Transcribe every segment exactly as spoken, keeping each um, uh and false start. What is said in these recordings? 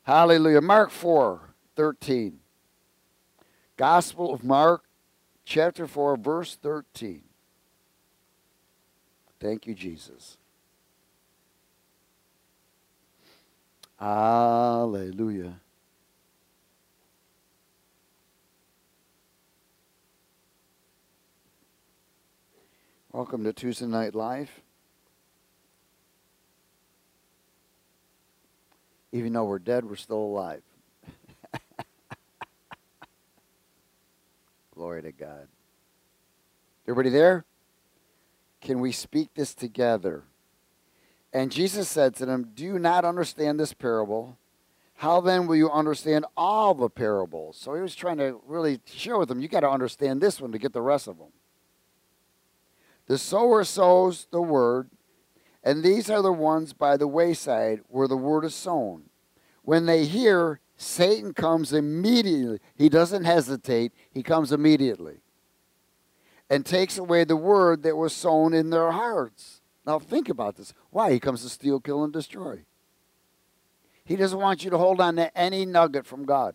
Hallelujah. Mark four thirteen. Gospel of Mark, chapter four, verse thirteen. Thank you, Jesus. Hallelujah. Welcome to Tuesday Night Live. Even though we're dead, we're still alive. Glory to God. Everybody there? Can we speak this together? And Jesus said to them, do you not understand this parable? How then will you understand all the parables? So he was trying to really share with them, you got to understand this one to get the rest of them. The sower sows the word, and these are the ones by the wayside where the word is sown. When they hear, Satan comes immediately. He doesn't hesitate. He comes immediately and takes away the word that was sown in their hearts. Now think about this. Why? He comes to steal, kill, and destroy. He doesn't want you to hold on to any nugget from God.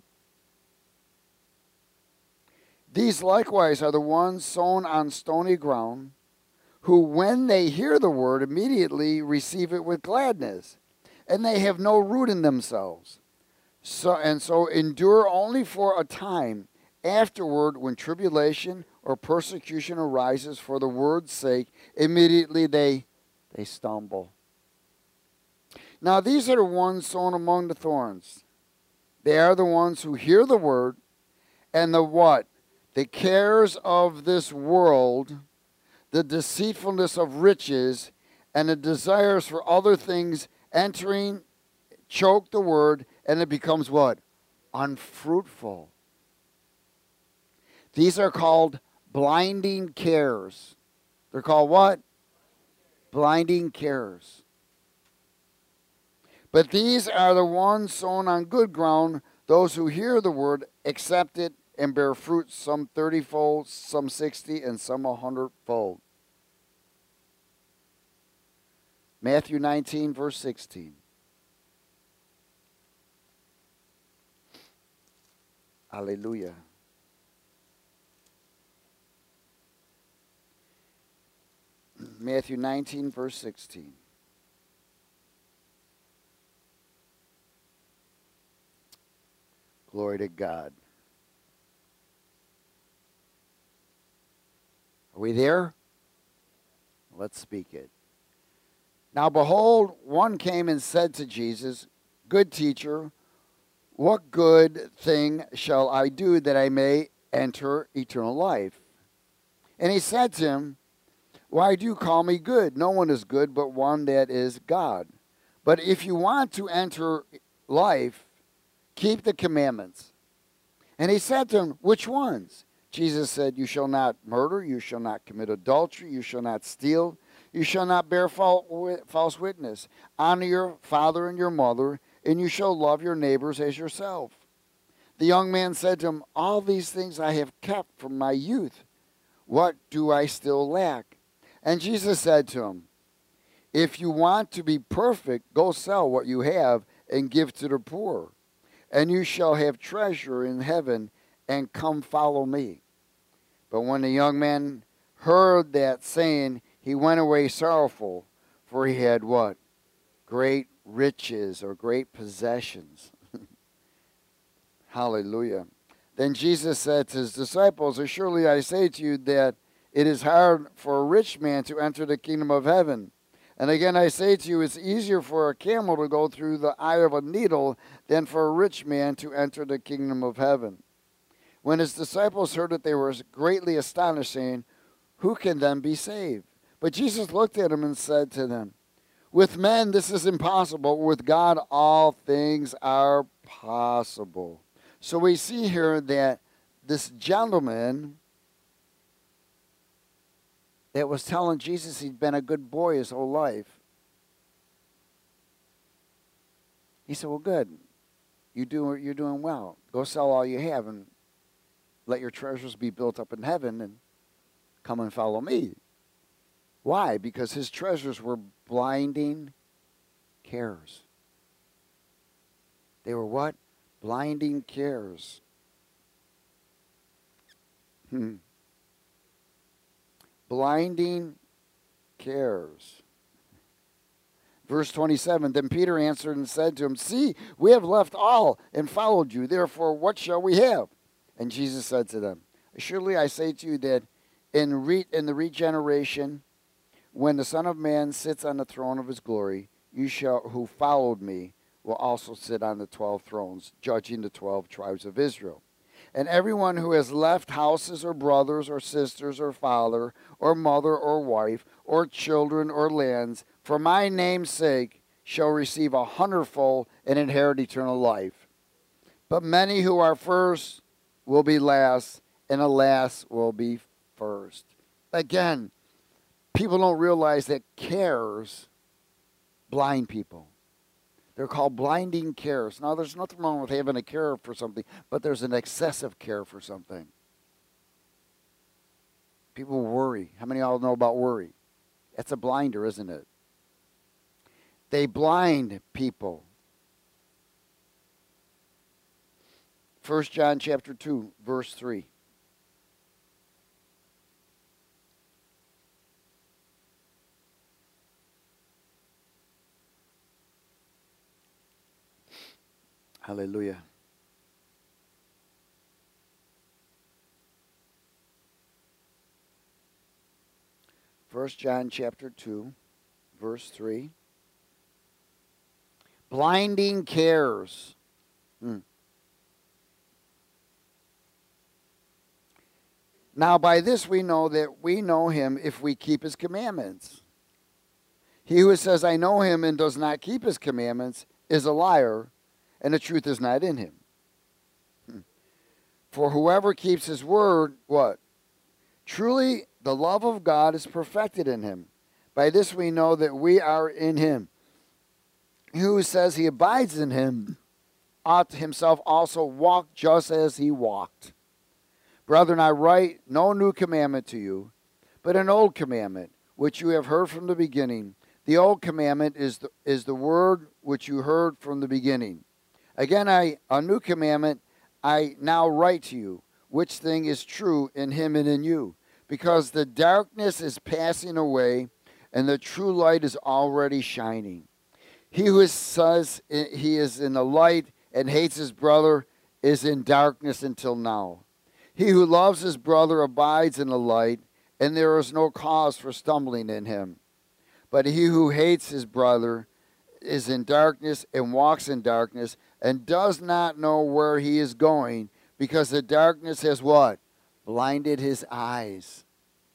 These likewise are the ones sown on stony ground, who when they hear the word immediately receive it with gladness, and they have no root in themselves. So and so endure only for a time. Afterward, when tribulation or persecution arises for the word's sake, immediately they they stumble. Now these are the ones sown among the thorns. They are the ones who hear the word, and the what? The cares of this world, the deceitfulness of riches, and the desires for other things entering, choke the word, and it becomes what? Unfruitful. These are called blinding cares. They're called what? Blinding cares. But these are the ones sown on good ground, those who hear the word, accept it, and bear fruit, some thirty-fold, some sixty, and some a hundredfold. Matthew nineteen, verse sixteen. Hallelujah. Matthew nineteen, verse sixteen. Glory to God. Are we there? Let's speak it. Now behold, one came and said to Jesus, good teacher, what good thing shall I do that I may enter eternal life? And he said to him, why do you call me good? No one is good but one, that is God. But if you want to enter life, keep the commandments. And he said to him, which ones? Jesus said, you shall not murder, you shall not commit adultery, you shall not steal, you shall not bear false witness. Honor your father and your mother, and you shall love your neighbors as yourself. The young man said to him, all these things I have kept from my youth. What do I still lack? And Jesus said to him, if you want to be perfect, go sell what you have and give to the poor, and you shall have treasure in heaven, and come follow me. But when the young man heard that saying, he went away sorrowful, for he had what? Great riches or great possessions. Hallelujah. Then Jesus said to his disciples, surely I say to you that it is hard for a rich man to enter the kingdom of heaven. And again I say to you, it's easier for a camel to go through the eye of a needle than for a rich man to enter the kingdom of heaven. When his disciples heard it, they were greatly astonished, saying, who can then be saved? But Jesus looked at them and said to them, with men this is impossible, with God all things are possible. So we see here that this gentleman that was telling Jesus he'd been a good boy his whole life, he said, well, good. You do, you're doing well. Go sell all you have and let your treasures be built up in heaven and come and follow me. Why? Because his treasures were blinding cares. They were what? Blinding cares. Hmm. Blinding cares. Verse twenty-seven, then Peter answered and said to him, see, we have left all and followed you. Therefore, what shall we have? And Jesus said to them, surely I say to you that in, re- in the regeneration, when the Son of Man sits on the throne of his glory, you shall, who followed me, will also sit on the twelve thrones, judging the twelve tribes of Israel. And everyone who has left houses or brothers or sisters or father or mother or wife or children or lands for my name's sake shall receive a hundredfold and inherit eternal life. But many who are first will be last, and the last will be first. Again, people don't realize that cares blind people. They're called blinding cares. Now, there's nothing wrong with having a care for something, but there's an excessive care for something. People worry. How many of y'all know about worry? It's a blinder, isn't it? They blind people. First John chapter two, verse three. Hallelujah. First John chapter two, verse three. Blinding cares. Hmm. Now by this we know that we know him if we keep his commandments. He who says, I know him, and does not keep his commandments is a liar, and the truth is not in him. Hmm. For whoever keeps his word, what? Truly the love of God is perfected in him. By this we know that we are in him. He who says he abides in him ought himself also walk just as he walked. Brethren, I write no new commandment to you, but an old commandment, which you have heard from the beginning. The old commandment is the, is the word which you heard from the beginning. Again, I a new commandment I now write to you, which thing is true in him and in you, because the darkness is passing away, and the true light is already shining. He who says he is in the light and hates his brother is in darkness until now. He who loves his brother abides in the light, and there is no cause for stumbling in him. But he who hates his brother is in darkness and walks in darkness and does not know where he is going, because the darkness has what? Blinded his eyes.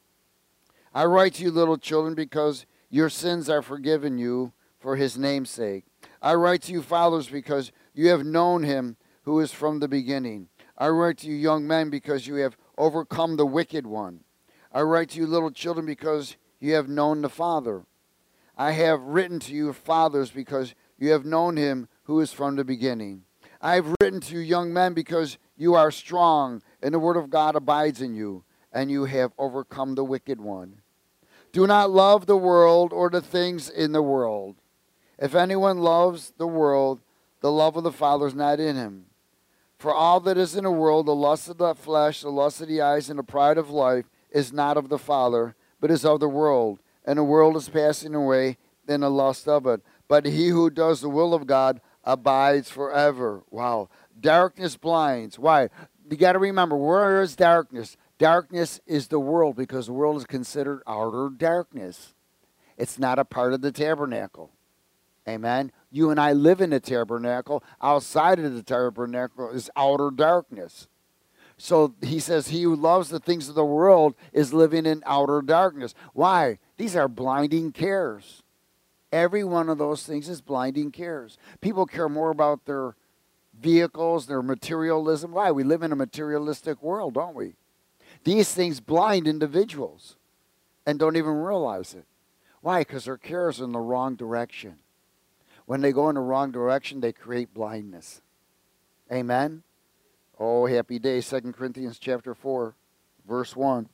I write to you, little children, because your sins are forgiven you for his name's sake. I write to you, fathers, because you have known him who is from the beginning. I write to you, young men, because you have overcome the wicked one. I write to you, little children, because you have known the Father. I have written to you, fathers, because you have known him who is from the beginning. I have written to you, young men, because you are strong, and the word of God abides in you, and you have overcome the wicked one. Do not love the world or the things in the world. If anyone loves the world, the love of the Father is not in him. For all that is in the world, the lust of the flesh, the lust of the eyes, and the pride of life, is not of the Father, but is of the world. And the world is passing away, and the lust of it. But he who does the will of God abides forever. Wow. Darkness blinds. Why? You got to remember, where is darkness? Darkness is the world, because the world is considered outer darkness. It's not a part of the tabernacle. Amen. You and I live in the tabernacle. Outside of the tabernacle is outer darkness. So he says he who loves the things of the world is living in outer darkness. Why? These are blinding cares. Every one of those things is blinding cares. People care more about their vehicles, their materialism. Why? We live in a materialistic world, don't we? These things blind individuals and don't even realize it. Why? Because their care is in the wrong direction. When they go in the wrong direction, they create blindness. Amen? Oh, happy day. Second Corinthians chapter four, verse one.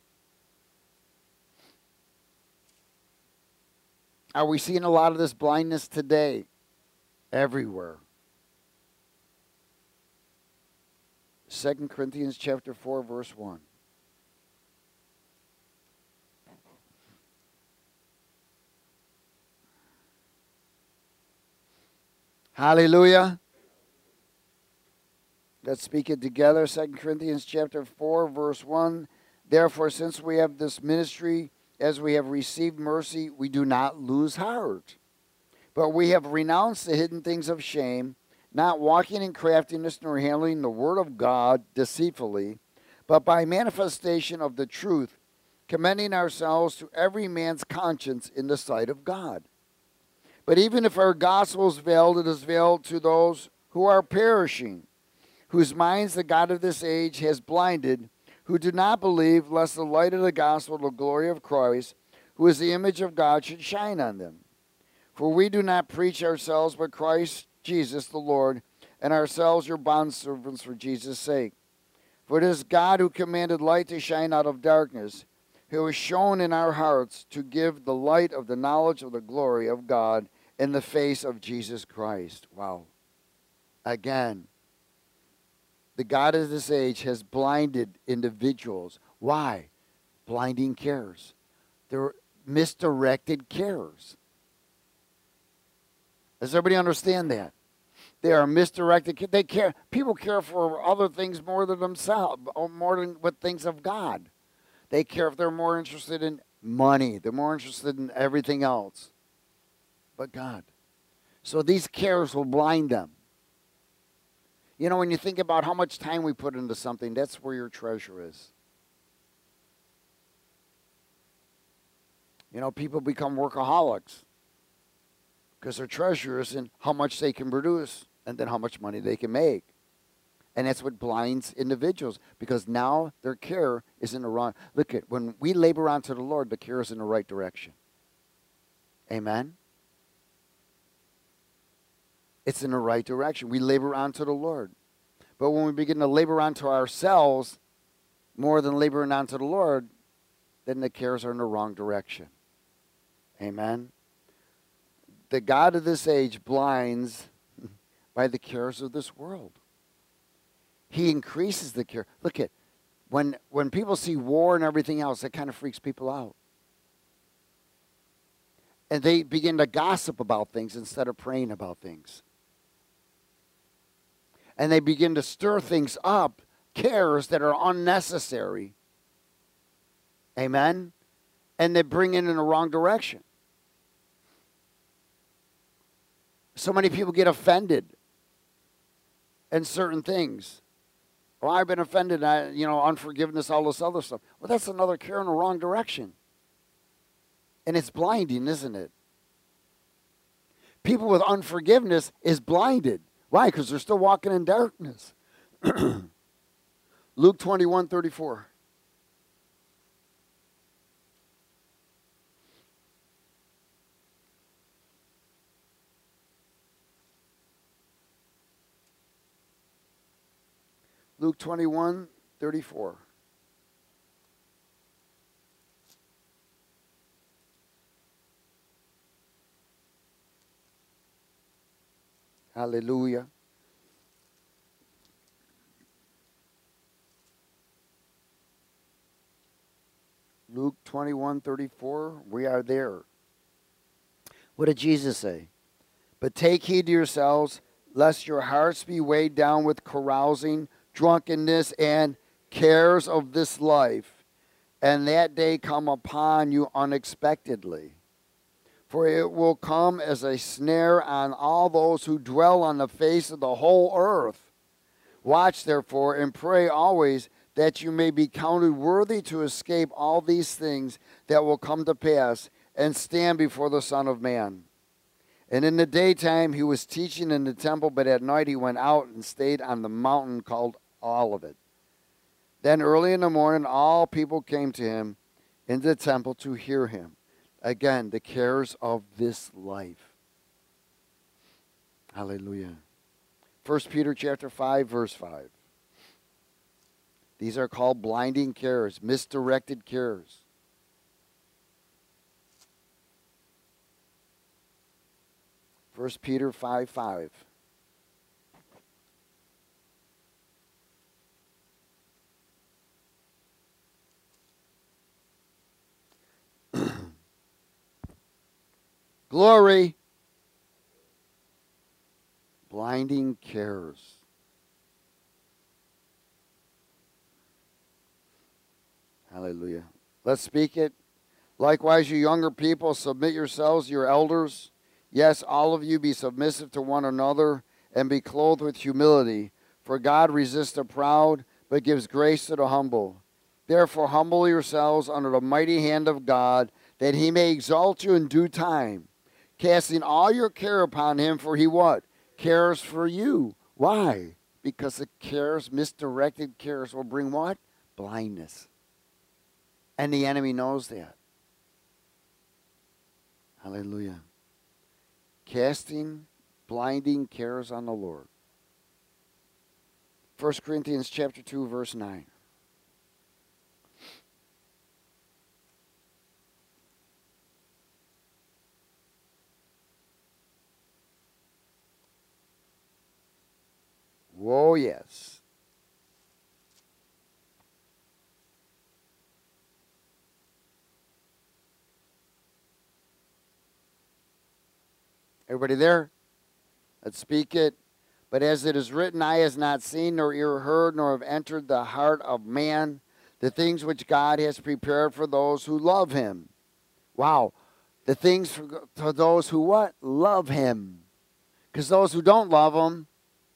Are we seeing a lot of this blindness today? Everywhere. Second Corinthians chapter four, verse one. Hallelujah. Let's speak it together. Second Corinthians chapter four, verse one. Therefore, since we have this ministry, as we have received mercy, we do not lose heart. But we have renounced the hidden things of shame, not walking in craftiness nor handling the word of God deceitfully, but by manifestation of the truth, commending ourselves to every man's conscience in the sight of God. But even if our gospel is veiled, it is veiled to those who are perishing, whose minds the God of this age has blinded, who do not believe, lest the light of the gospel, the glory of Christ, who is the image of God, should shine on them. For we do not preach ourselves, but Christ Jesus the Lord, and ourselves your bondservants for Jesus' sake. For it is God who commanded light to shine out of darkness, who has shown in our hearts to give the light of the knowledge of the glory of God in the face of Jesus Christ. Wow. Again, the God of this age has blinded individuals. Why? Blinding cares. They're misdirected cares. Does everybody understand that? They are misdirected. They care. People care for other things more than themselves, or more than with things of God. They care if they're more interested in money. They're more interested in everything else but God. So these cares will blind them. You know, when you think about how much time we put into something, that's where your treasure is. You know, people become workaholics because their treasure is in how much they can produce and then how much money they can make. And that's what blinds individuals, because now their care is in the wrong. Look at, when we labor unto the Lord, the care is in the right direction. Amen? It's in the right direction. We labor unto the Lord. But when we begin to labor unto ourselves more than laboring unto the Lord, then the cares are in the wrong direction. Amen? The God of this age blinds by the cares of this world. He increases the care. Look at, when, when people see war and everything else, that kind of freaks people out. And they begin to gossip about things instead of praying about things. And they begin to stir things up, cares that are unnecessary. Amen? And they bring it in the wrong direction. So many people get offended in certain things. Well, I've been offended, I, you know, unforgiveness, all this other stuff. Well, that's another care in the wrong direction. And it's blinding, isn't it? People with unforgiveness is blinded. Why? Because they're still walking in darkness. Luke twenty-one thirty-four. Luke twenty-one thirty-four. Hallelujah. Luke twenty-one thirty-four. We are there. What did Jesus say? But take heed to yourselves, lest your hearts be weighed down with carousing, drunkenness, and cares of this life, and that day come upon you unexpectedly. For it will come as a snare on all those who dwell on the face of the whole earth. Watch therefore and pray always that you may be counted worthy to escape all these things that will come to pass and stand before the Son of Man. And in the daytime he was teaching in the temple, but at night he went out and stayed on the mountain called Olivet. Then early in the morning all people came to him in the temple to hear him. Again, the cares of this life. Hallelujah. First Peter chapter five, verse five. These are called blinding cares, misdirected cares. First Peter five five. Glory. Blinding cares. Hallelujah. Let's speak it. Likewise, you younger people, submit yourselves to your elders. Yes, all of you be submissive to one another and be clothed with humility. For God resists the proud, but gives grace to the humble. Therefore, humble yourselves under the mighty hand of God, that he may exalt you in due time. Casting all your care upon him, for he what? Cares for you. Why? Because the cares, misdirected cares, will bring what? Blindness. And the enemy knows that. Hallelujah. Casting blinding cares on the Lord. First Corinthians chapter two, verse nine. Whoa, yes. Everybody there? Let's speak it. But as it is written, eye has not seen, nor ear heard, nor have entered the heart of man, the things which God has prepared for those who love him. Wow. The things for, for those who what? Love him. Because those who don't love him,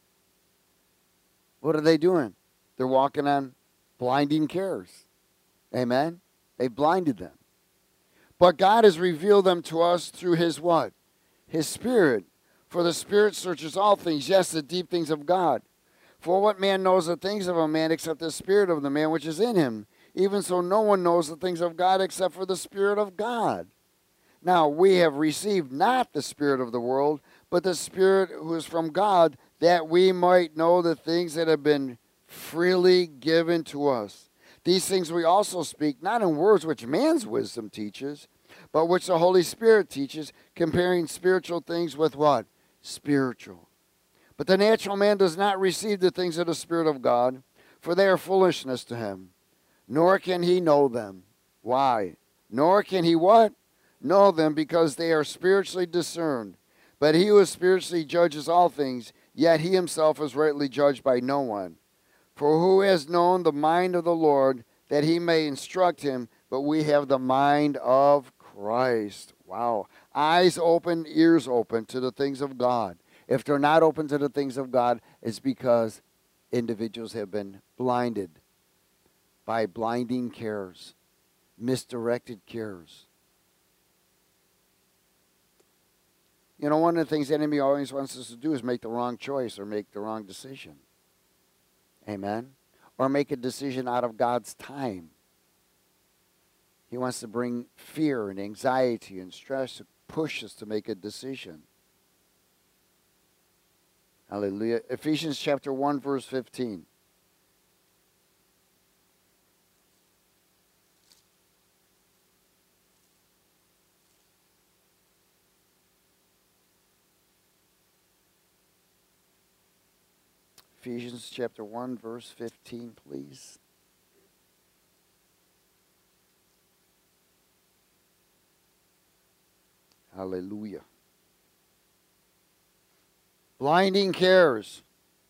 what are they doing? They're walking on blinding cares. Amen? They blinded them. But God has revealed them to us through his what? His Spirit. For the Spirit searches all things, yes, the deep things of God. For what man knows the things of a man except the Spirit of the man which is in him? Even so, no one knows the things of God except for the Spirit of God. Now, we have received not the spirit of the world, but the Spirit who is from God, that we might know the things that have been freely given to us. These things we also speak, not in words which man's wisdom teaches, but which the Holy Spirit teaches, comparing spiritual things with what? Spiritual. But the natural man does not receive the things of the Spirit of God, for they are foolishness to him, nor can he know them. Why? Nor can he what? Know them, because they are spiritually discerned. But he who spiritually judges all things, yet he himself is rightly judged by no one. For who has known the mind of the Lord, that he may instruct him? But we have the mind of Christ. Wow. Eyes open, ears open to the things of God. If they're not open to the things of God, it's because individuals have been blinded by blinding cares, misdirected cares. You know, one of the things the enemy always wants us to do is make the wrong choice or make the wrong decision. Amen? Or make a decision out of God's time. He wants to bring fear and anxiety and stress to push us to make a decision. Hallelujah. Ephesians chapter one, verse fifteen. Ephesians chapter one, verse fifteen, please. Hallelujah. Blinding cares.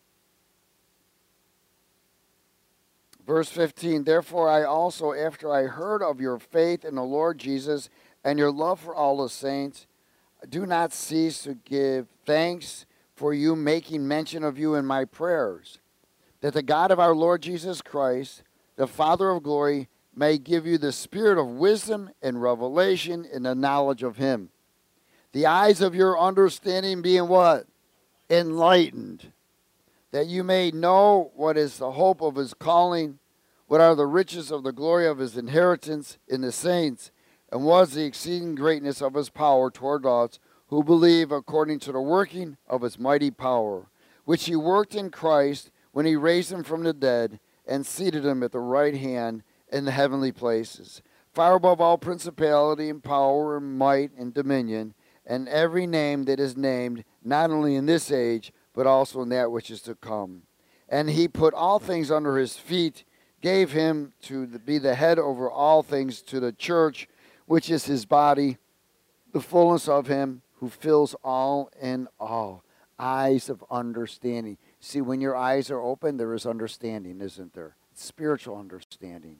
Verse fifteen, therefore I also, after I heard of your faith in the Lord Jesus and your love for all the saints, do not cease to give thanks for you, making mention of you in my prayers, that the God of our Lord Jesus Christ, the Father of glory, may give you the spirit of wisdom and revelation in the knowledge of him. The eyes of your understanding being what? Enlightened, that you may know what is the hope of his calling, what are the riches of the glory of his inheritance in the saints, and what is the exceeding greatness of his power toward us who believe, according to the working of his mighty power, which he worked in Christ when he raised him from the dead and seated him at the right hand in the heavenly places, far above all principality and power and might and dominion, and every name that is named, not only in this age, but also in that which is to come. And he put all things under his feet, gave him to be the head over all things to the church, which is his body, the fullness of him who fills all in all. Eyes of understanding. See, when your eyes are open, there is understanding, isn't there? Spiritual understanding.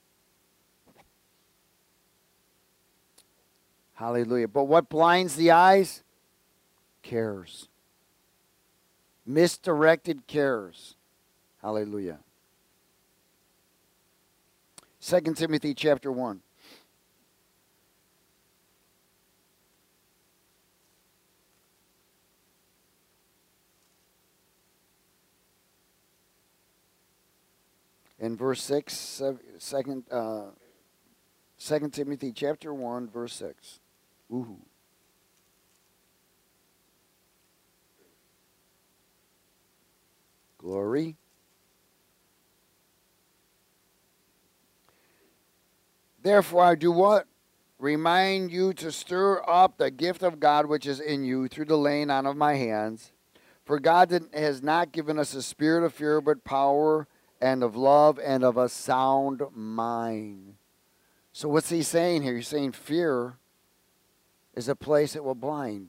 Hallelujah. But what blinds the eyes? Cares. Misdirected cares. Hallelujah. Second Timothy chapter one. In verse six, second, uh, Second Timothy chapter one, verse six. Woohoo. Glory. Therefore I do what? Remind you to stir up the gift of God which is in you through the laying on of my hands. For God has not given us a spirit of fear, but power and of love and of a sound mind. So what's he saying here? He's saying fear is a place that will blind.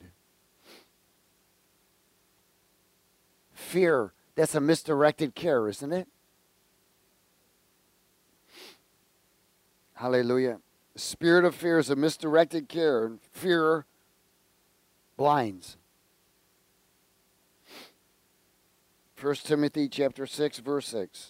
Fear, that's a misdirected care, isn't it? Hallelujah. The spirit of fear is a misdirected care, and fear blinds. First Timothy chapter six, verse six.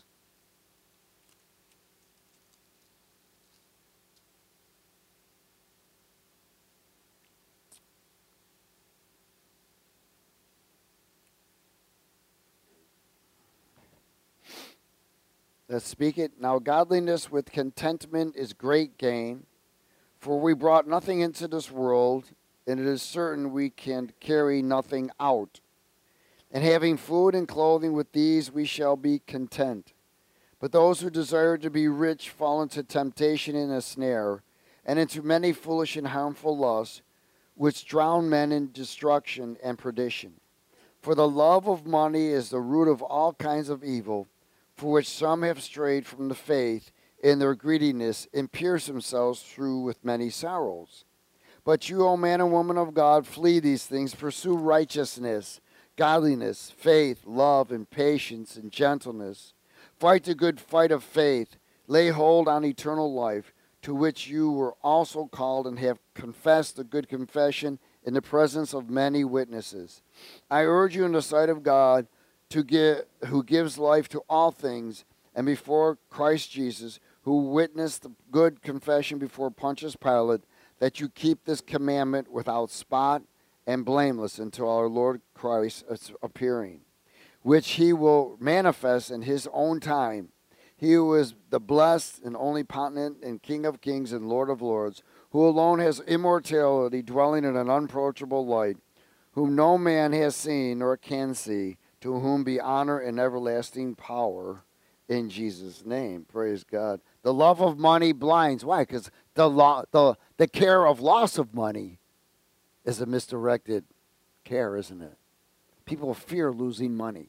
Let's speak it. Now godliness with contentment is great gain, for we brought nothing into this world, and it is certain we can carry nothing out. And having food and clothing, with these we shall be content. But those who desire to be rich fall into temptation and a snare, and into many foolish and harmful lusts, which drown men in destruction and perdition. For the love of money is the root of all kinds of evil, for which some have strayed from the faith in their greediness and pierced themselves through with many sorrows. But you, O man and woman of God, flee these things, pursue righteousness, godliness, faith, love, and patience, and gentleness. Fight the good fight of faith. Lay hold on eternal life, to which you were also called and have confessed the good confession in the presence of many witnesses. I urge you in the sight of God, to give, who gives life to all things, and before Christ Jesus, who witnessed the good confession before Pontius Pilate, that you keep this commandment without spot and blameless until our Lord Christ appearing, which he will manifest in his own time. He who is the blessed and only potentate and King of kings and Lord of lords, who alone has immortality, dwelling in an unapproachable light, whom no man has seen nor can see, to whom be honor and everlasting power in Jesus' name. Praise God. The love of money blinds. Why? Because the, lo- the, the care of loss of money is a misdirected care, isn't it? People fear losing money.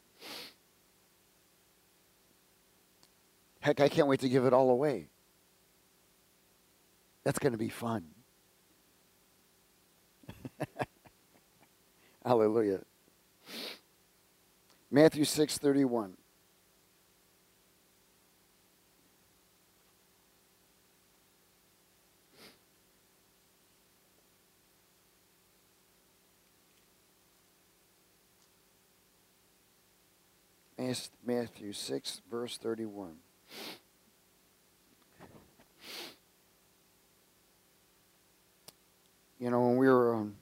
Heck, I can't wait to give it all away. That's going to be fun. Hallelujah. Matthew six thirty-one. Matthew six, verse thirty-one. You know, when we were um,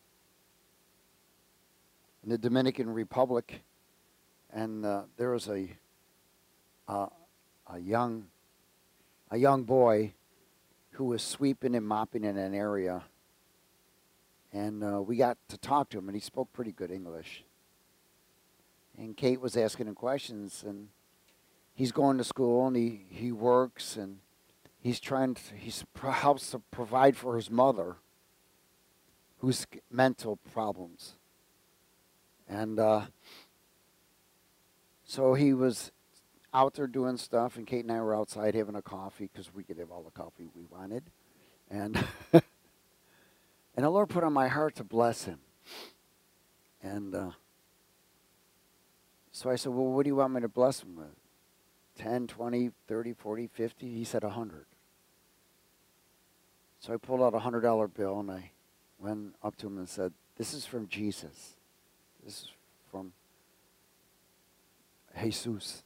in the Dominican Republic, and uh, there was a uh, a young a young boy who was sweeping and mopping in an area, and uh, we got to talk to him, and he spoke pretty good English. And Kate was asking him questions, and he's going to school, and he, he works, and he's trying to, he helps to provide for his mother, who's mental problems. And uh, so he was out there doing stuff, and Kate and I were outside having a coffee, because we could have all the coffee we wanted. And And the Lord put on my heart to bless him. And uh, so I said, well, what do you want me to bless him with? ten, twenty, thirty, forty, fifty? He said one hundred. So I pulled out a one hundred dollar bill and I went up to him and said, this is from Jesus. This is from Jesus.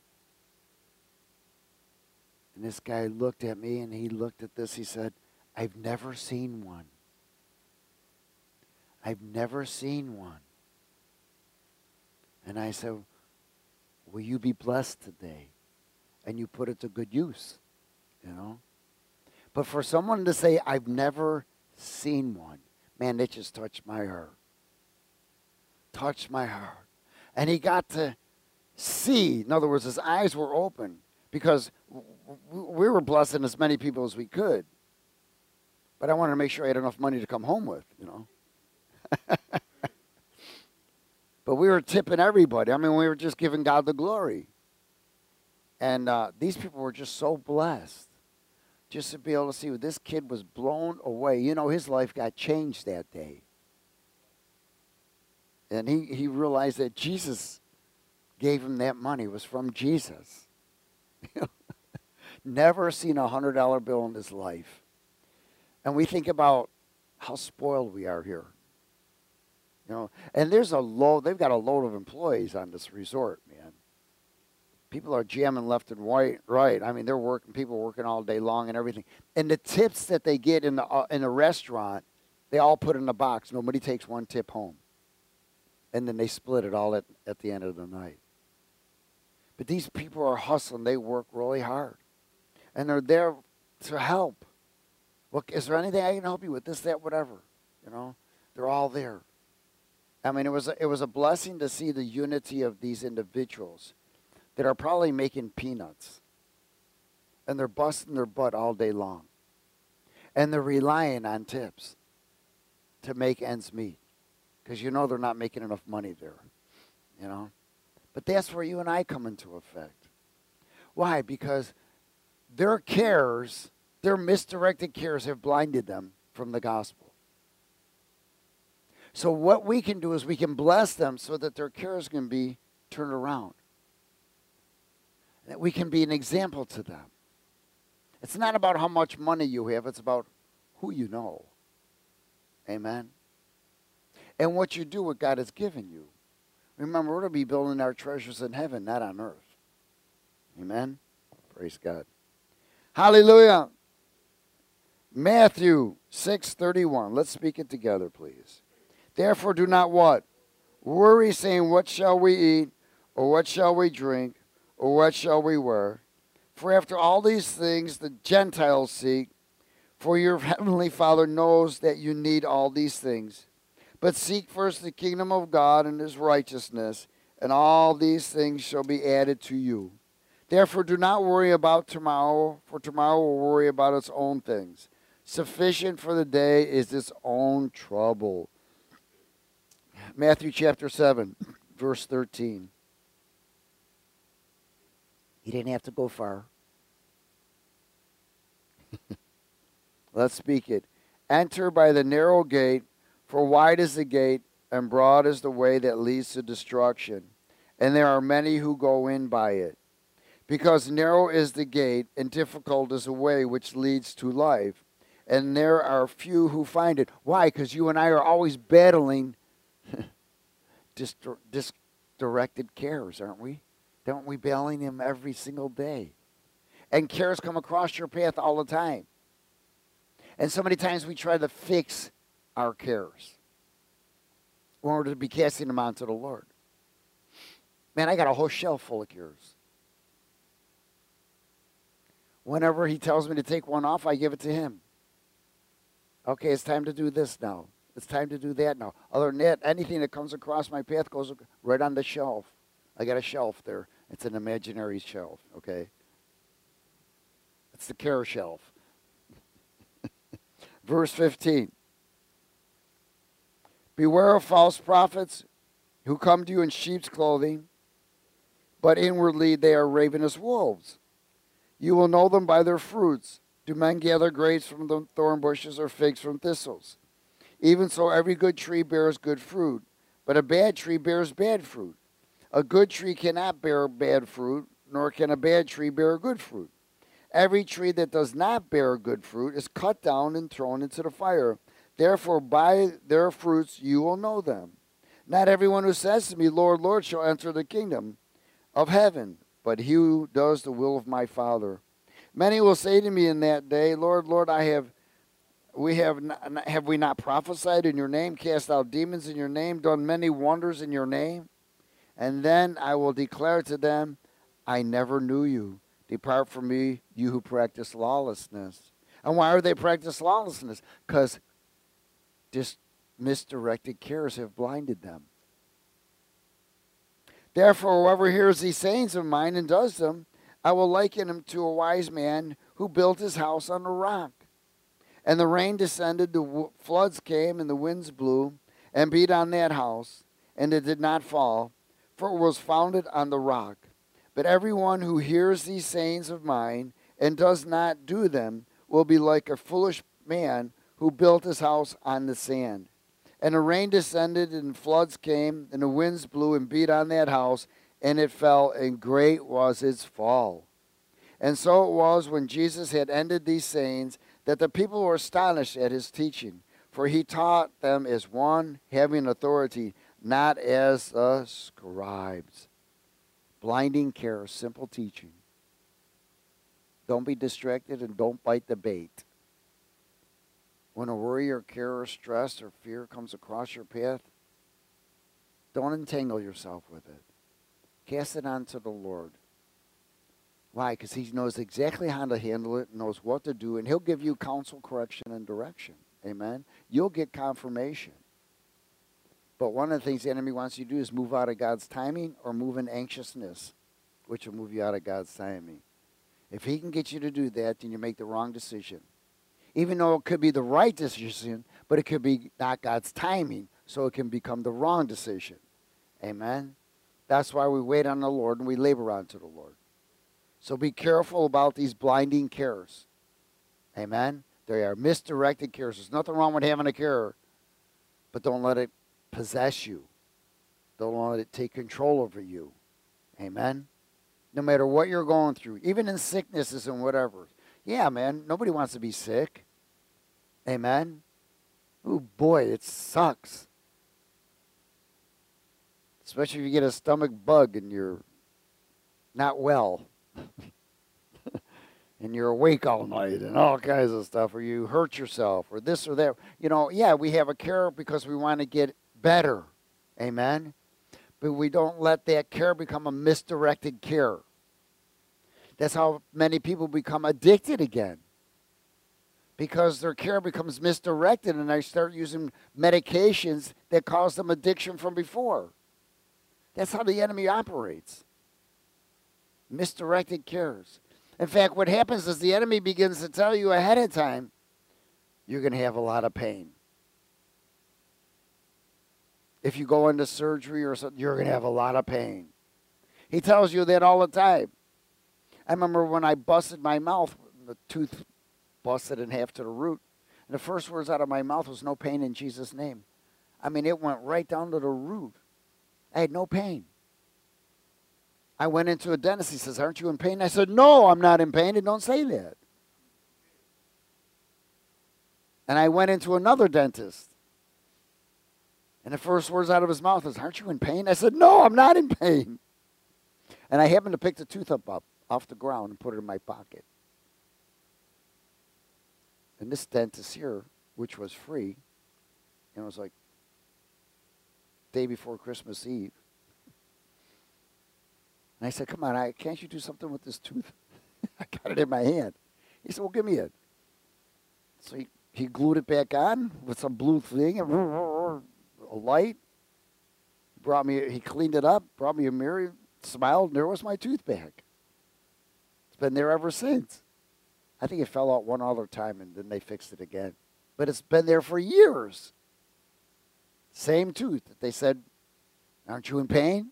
And this guy looked at me and he looked at this. He said, I've never seen one. I've never seen one. And I said, will you be blessed today? And you put it to good use, you know. But for someone to say, I've never seen one, man, it just touched my heart. Touched my heart. And he got to see, in other words, his eyes were open because we were blessing as many people as we could. But I wanted to make sure I had enough money to come home with, you know. But we were tipping everybody. I mean, we were just giving God the glory. And uh, these people were just so blessed just to be able to see this kid was blown away. You know, his life got changed that day. And he, he realized that Jesus gave him that money. It was from Jesus. Never seen a one hundred dollar bill in his life. And we think about how spoiled we are here. You know, and there's a load, they've got a load of employees on this resort, man. People are jamming left and right, right. I mean, they're working, people working all day long and everything. And the tips that they get in the uh, in the restaurant, they all put in a box. Nobody takes one tip home. And then they split it all at, at the end of the night. But these people are hustling. They work really hard. And they're there to help. Look, is there anything I can help you with? This, that, whatever. You know, they're all there. I mean, it was a, it was a blessing to see the unity of these individuals that are probably making peanuts. And they're busting their butt all day long. And they're relying on tips to make ends meet. Because you know they're not making enough money there. You know? But that's where you and I come into effect. Why? Because their cares, their misdirected cares have blinded them from the gospel. So what we can do is we can bless them so that their cares can be turned around. That we can be an example to them. It's not about how much money you have. It's about who you know. Amen. And what you do, what God has given you. Remember, we're to be building our treasures in heaven, not on earth. Amen. Praise God. Hallelujah. Matthew six thirty-one. Let's speak it together, please. Therefore do not what? Worry, saying, what shall we eat? Or what shall we drink? Or what shall we wear? For after all these things the Gentiles seek, for your heavenly Father knows that you need all these things. But seek first the kingdom of God and his righteousness, and all these things shall be added to you. Therefore do not worry about tomorrow, for tomorrow will worry about its own things. Sufficient for the day is its own trouble. Matthew chapter seven, verse thirteen. He didn't have to go far. Let's speak it. Enter by the narrow gate, for wide is the gate, and broad is the way that leads to destruction, and there are many who go in by it. Because narrow is the gate, and difficult is the way which leads to life, and there are few who find it. Why? Because you and I are always battling disdirected cares, aren't we? Don't we battling them every single day? And cares come across your path all the time. And so many times we try to fix our cares in order to be casting them on to the Lord. Man, I got a whole shelf full of cares. Whenever he tells me to take one off, I give it to him. Okay, it's time to do this now. It's time to do that now. Other than that, anything that comes across my path goes right on the shelf. I got a shelf there. It's an imaginary shelf, okay? It's the care shelf. Verse fifteen. Beware of false prophets who come to you in sheep's clothing, but inwardly they are ravenous wolves. You will know them by their fruits. Do men gather grapes from the thorn bushes or figs from thistles? Even so, every good tree bears good fruit, but a bad tree bears bad fruit. A good tree cannot bear bad fruit, nor can a bad tree bear good fruit. Every tree that does not bear good fruit is cut down and thrown into the fire. Therefore, by their fruits you will know them. Not everyone who says to me, Lord, Lord, shall enter the kingdom of heaven, but he who does the will of my Father. Many will say to me in that day, Lord, Lord, I have we have not, have we not prophesied in your name, cast out demons in your name, done many wonders in your name? And then I will declare to them, I never knew you. Depart from me, you who practice lawlessness. And why are they practice lawlessness? Because just misdirected cares have blinded them. Therefore, whoever hears these sayings of mine and does them, I will liken him to a wise man who built his house on a rock. And the rain descended, the floods came, and the winds blew and beat on that house, and it did not fall, for it was founded on the rock. But everyone who hears these sayings of mine and does not do them will be like a foolish man who built his house on the sand. And the rain descended, and floods came, and the winds blew and beat on that house, and it fell, and great was its fall. And so it was when Jesus had ended these sayings that the people were astonished at his teaching, for he taught them as one having authority, not as the scribes. Blinding care, simple teaching. Don't be distracted and don't bite the bait. When a worry or care or stress or fear comes across your path, don't entangle yourself with it. Cast it on to the Lord. Why? Because he knows exactly how to handle it, knows what to do, and he'll give you counsel, correction, and direction. Amen? You'll get confirmation. But one of the things the enemy wants you to do is move out of God's timing or move in anxiousness, which will move you out of God's timing. If he can get you to do that, then you make the wrong decision. Even though it could be the right decision, but it could be not God's timing, so it can become the wrong decision. Amen? That's why we wait on the Lord and we labor unto the Lord. So be careful about these blinding cares. Amen? They are misdirected cares. There's nothing wrong with having a care, but don't let it possess you. Don't let it take control over you. Amen? No matter what you're going through, even in sicknesses and whatever. Yeah, man, nobody wants to be sick. Amen? Oh, boy, it sucks. Especially if you get a stomach bug and you're not well. And you're awake all night and all kinds of stuff, or you hurt yourself, or this or that. You know, yeah, we have a care because we want to get better. Amen? But we don't let that care become a misdirected care. That's how many people become addicted again. Because their care becomes misdirected and they start using medications that caused them addiction from before. That's how the enemy operates. Misdirected cares. In fact, what happens is the enemy begins to tell you ahead of time, you're going to have a lot of pain. If you go into surgery or something, you're going to have a lot of pain. He tells you that all the time. I remember when I busted my mouth, the tooth busted in half to the root, and the first words out of my mouth was, no pain in Jesus' name. I mean, it went right down to the root. I had no pain. I went into a dentist. He says, aren't you in pain? I said, no, I'm not in pain, and don't say that. And I went into another dentist. And the first words out of his mouth was, aren't you in pain? I said, no, I'm not in pain. And I happened to pick the tooth up, up off the ground and put it in my pocket. And this dentist here, which was free, and it was like day before Christmas Eve. And I said, come on, I, can't you do something with this tooth? I got it in my hand. He said, well, give me it. So he, he glued it back on with some blue thing, and a light. Brought me, he cleaned it up, brought me a mirror, smiled, and there was my tooth back. It's been there ever since. I think it fell out one other time, and then they fixed it again. But it's been there for years. Same tooth. They said, aren't you in pain?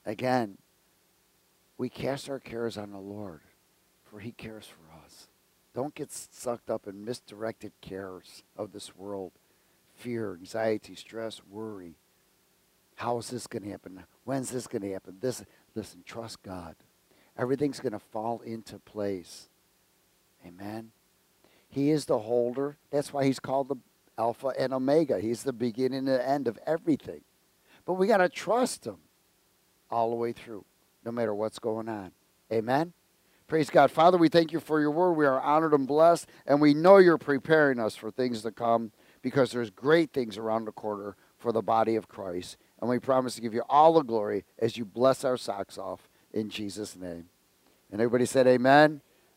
Again, we cast our cares on the Lord, for he cares for us. Don't get sucked up in misdirected cares of this world. Fear, anxiety, stress, worry. How is this going to happen? When's this going to happen? This, listen, trust God. Everything's going to fall into place. Amen. He is the holder. That's why he's called the Alpha and Omega. He's the beginning and the end of everything. But we got to trust him all the way through, no matter what's going on. Amen. Praise God. Father, we thank you for your word. We are honored and blessed, and we know you're preparing us for things to come because there's great things around the corner for the body of Christ. And we promise to give you all the glory as you bless our socks off in Jesus' name. And everybody said amen.